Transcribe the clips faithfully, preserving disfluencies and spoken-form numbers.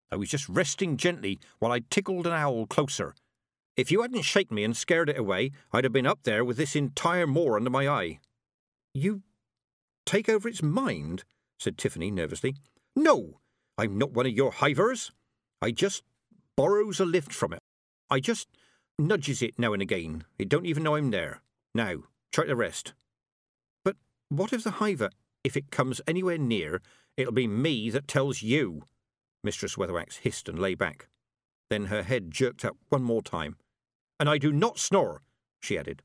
I was just resting gently while I tickled an owl closer. If you hadn't shaken me and scared it away, I'd have been up there with this entire moor under my eye." "You take over its mind?" said Tiffany nervously. "No, I'm not one of your hivers. I just borrows a lift from it. I just nudges it now and again. It don't even know I'm there. Now, try the rest." "But what if the hiver, if it comes anywhere near, it'll be me that tells you?" Mistress Weatherwax hissed and lay back. Then her head jerked up one more time. "And I do not snore," she added.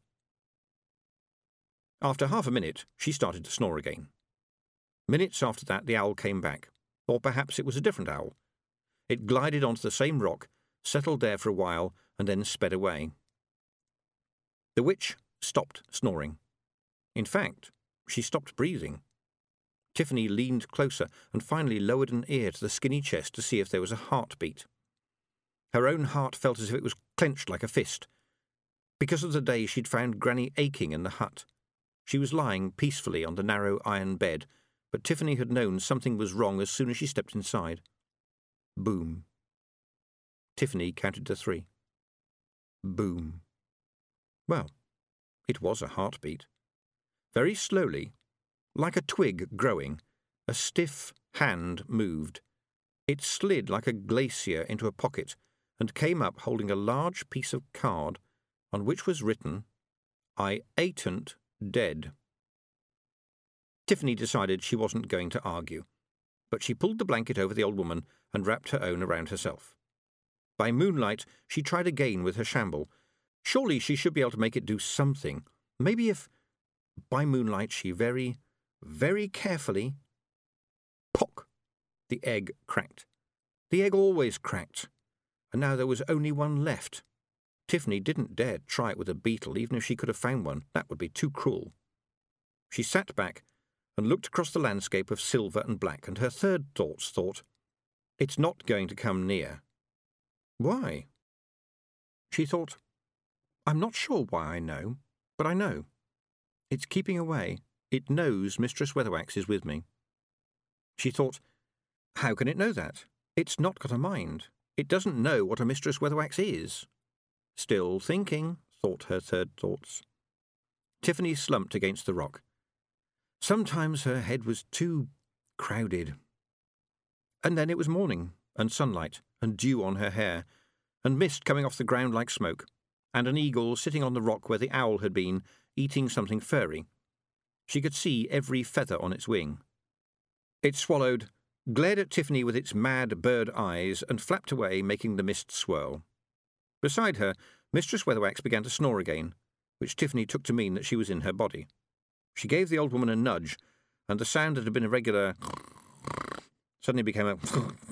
After half a minute, she started to snore again. Minutes after that, the owl came back. Or perhaps it was a different owl. It glided onto the same rock, settled there for a while, and then sped away. The witch stopped snoring. In fact, she stopped breathing. Tiffany leaned closer and finally lowered an ear to the skinny chest to see if there was a heartbeat. Her own heart felt as if it was clenched like a fist. Because of the day she'd found Granny aching in the hut. She was lying peacefully on the narrow iron bed, but Tiffany had known something was wrong as soon as she stepped inside. Boom. Tiffany counted to three. Boom. Well, it was a heartbeat. Very slowly, like a twig growing, a stiff hand moved. It slid like a glacier into a pocket and came up holding a large piece of card on which was written, "I ain't dead." Tiffany decided she wasn't going to argue, but she pulled the blanket over the old woman and wrapped her own around herself. By moonlight, she tried again with her shamble. Surely she should be able to make it do something. Maybe if, by moonlight, she very, very carefully... Pock! The egg cracked. The egg always cracked, and now there was only one left. Tiffany didn't dare try it with a beetle, even if she could have found one. That would be too cruel. She sat back and looked across the landscape of silver and black, and her third thoughts thought, "It's not going to come near." Why? She thought, "I'm not sure why I know, but I know. It's keeping away. It knows Mistress Weatherwax is with me." She thought, "How can it know that? It's not got a mind. It doesn't know what a Mistress Weatherwax is." Still thinking, thought her third thoughts. Tiffany slumped against the rock. Sometimes her head was too crowded. And then it was morning, and sunlight, and dew on her hair, and mist coming off the ground like smoke, and an eagle sitting on the rock where the owl had been, eating something furry. She could see every feather on its wing. It swallowed, glared at Tiffany with its mad bird eyes, and flapped away, making the mist swirl. Beside her, Mistress Weatherwax began to snore again, which Tiffany took to mean that she was in her body. She gave the old woman a nudge, and the sound that had been a regular suddenly became a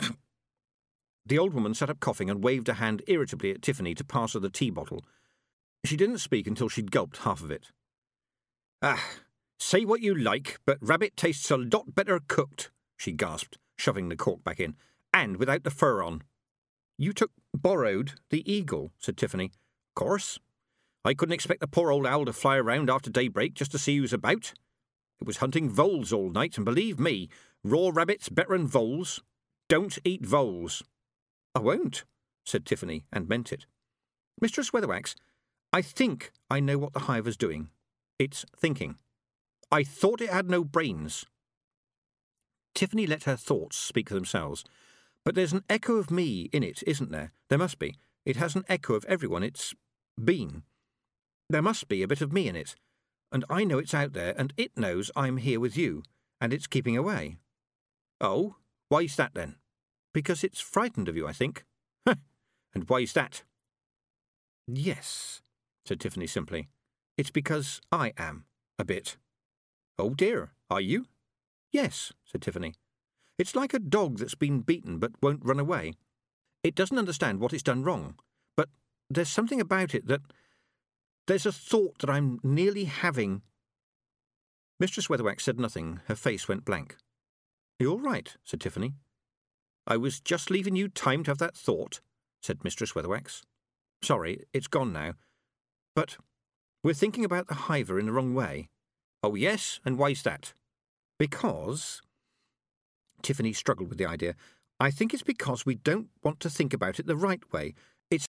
The old woman sat up coughing and waved a hand irritably at Tiffany to pass her the tea bottle. She didn't speak until she'd gulped half of it. "Ah, say what you like, but rabbit tastes a lot better cooked," she gasped, shoving the cork back in, "and without the fur on." "You took borrowed the eagle," said Tiffany. "Course. I couldn't expect the poor old owl to fly around after daybreak just to see who's about. It was hunting voles all night, and believe me, raw rabbit's better'n voles. Don't eat voles." "I won't," said Tiffany, and meant it. "Mistress Weatherwax, I think I know what the hiver's doing. It's thinking. I thought it had no brains." Tiffany let her thoughts speak for themselves. "But there's an echo of me in it, isn't there? There must be. It has an echo of everyone it's been. There must be a bit of me in it. And I know it's out there, and it knows I'm here with you, and it's keeping away." "Oh, why's that then?" "Because it's frightened of you, I think." "Huh, and why's that?" "Yes," said Tiffany simply. "It's because I am, a bit." "Oh dear, are you?" "Yes," said Tiffany. "It's like a dog that's been beaten but won't run away. It doesn't understand what it's done wrong, but there's something about it that... There's a thought that I'm nearly having—" Mistress Weatherwax said nothing. Her face went blank. "You're all right," said Tiffany. "I was just leaving you time to have that thought," said Mistress Weatherwax. "Sorry, it's gone now. But we're thinking about the hiver in the wrong way." "Oh, yes? And why's that?" "Because—" Tiffany struggled with the idea. I think it's because we don't want to think about it the right way,